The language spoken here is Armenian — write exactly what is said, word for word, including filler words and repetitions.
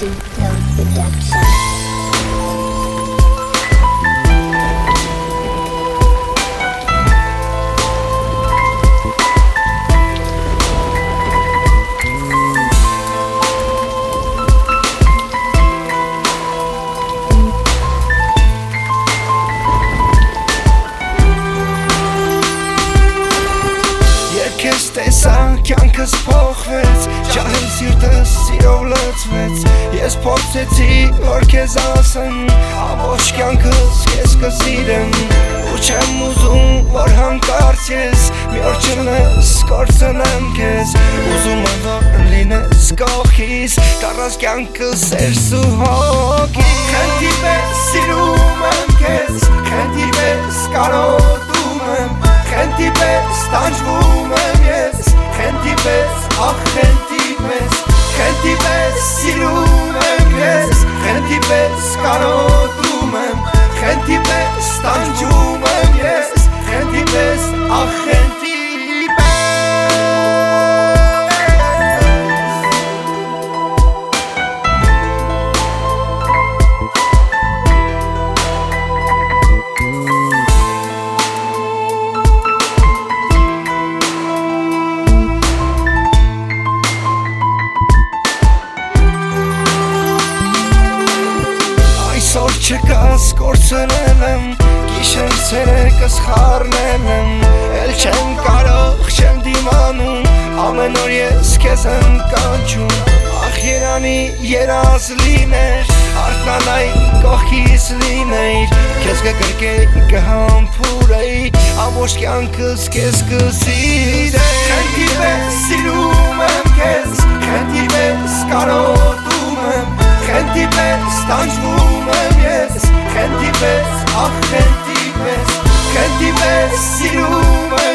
to Love Production. Ես տեսա կյանքս փոխվեց, ջահել սիրտս սիրով լցվեց, ես փորձեցի որ քեզ ասեմ, ամբողջ կյանքս ես կսիրեմ, ու չեմ ուզում որ հանկարծ ես մի օր չլես կորցնեմ քեզ, ուզում եմ որ լինես կողքիս, դառնաս կյանքս սերս ու հոգի, քեզի պես սիրում եմ քեզ, քեզի պես կարոտում եմ, քեզի պես տանջվում եմ ես, քեզի պես ախ քեզի պես, քեզի պես սիրում եմ ես, քեզի պես կարոտում եմ, քեզի պես տանջվում եմ ես, քեզի պես ախ քեզի Այսօր չկաս կորցնել եմ, գիշեր ցերեկս խառնել եմ, էլ չեմ կարող, չեմ դիմանում, ամեն օր ես քեզ եմ կանչում, ախ երանի երազ լիներ, արթնանայի կողքիս լինեիր, քեզ կգրկեի կհամբուրեի, ամբողջ կյանքս քեզ կսիրեի, քեզի պես սիրում եմ քեզ, քեզի պես կարոտում եմ, քեզի պես տանջվում եմ ես, քեզի պես ախ քեզի պես, քեզի պես սիրում եմ